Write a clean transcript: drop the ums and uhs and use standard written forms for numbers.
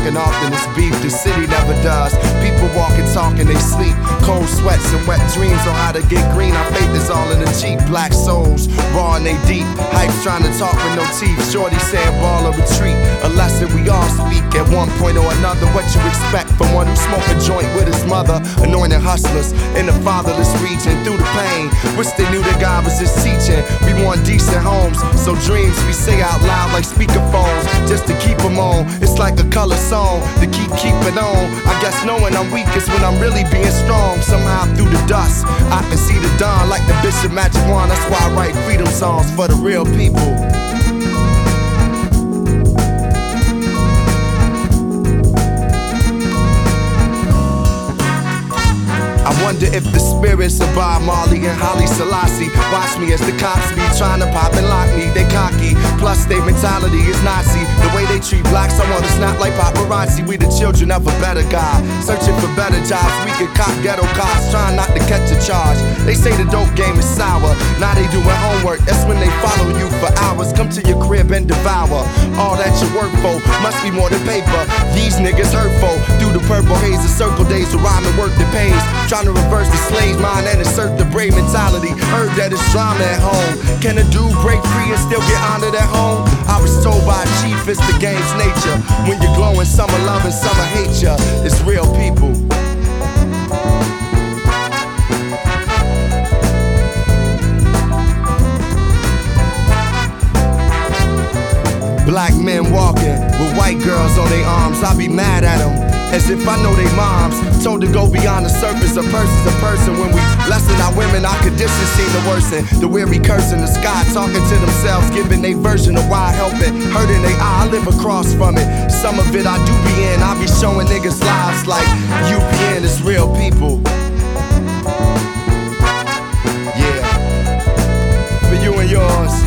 talking often, it's beef, the city never does. People walking, talking, they sleep. Cold sweats and wet dreams on how to get green. Our faith is all in the Jeep. Black souls, raw and they deep. Hype's trying to talk with no teeth. Shorty saying ball or retreat. A lesson we all speak at one point or another. What you expect from one who smoke a joint with his mother? Anointed hustlers in the fatherless region. Through the pain, wish they knew that God was just teaching. We want decent homes, so dreams we say out loud like speakerphones, just to keep them on. It's like a color song to keeping on. I guess knowing I'm weak is when I'm really being strong. Somehow through the dust, I can see the dawn like the Bishop Magic Wand. That's why I write freedom songs for the real people. I wonder if the spirits of Bob Marley and Haile Selassie watch me as the cops be trying to pop and lock me. They cocky, plus their mentality is Nazi. The way they treat blacks, I wanna snap like paparazzi. We the children of a better God, searching for better jobs. We could cop ghetto cops, trying not to catch a charge. They say the dope game is sour, now they doing homework. That's when they follow you for hours. Come to your crib and devour all that you work for. Must be more than paper. These niggas hurtful. Through the purple haze of circle days of rhyme and work that pays. Trying to reverse the slave mind and assert the brave mentality. Heard that it's drama at home. Can a dude break free and still get honored at home? I was told by a chief it's the game's nature. When you're glowing, some are loving, some are hate ya. It's real people. Black men walking with white girls on their arms. I be mad at them, as if I know they moms. Told to go beyond the surface, a person's a person. When we lessen our women, our conditions seem to worsen. The weary cursing the sky, talking to themselves, giving their version of why I help it. Hurting they eye, I live across from it. Some of it I do be in, I be showing niggas lives like UPN is real people. Yeah, for you and yours.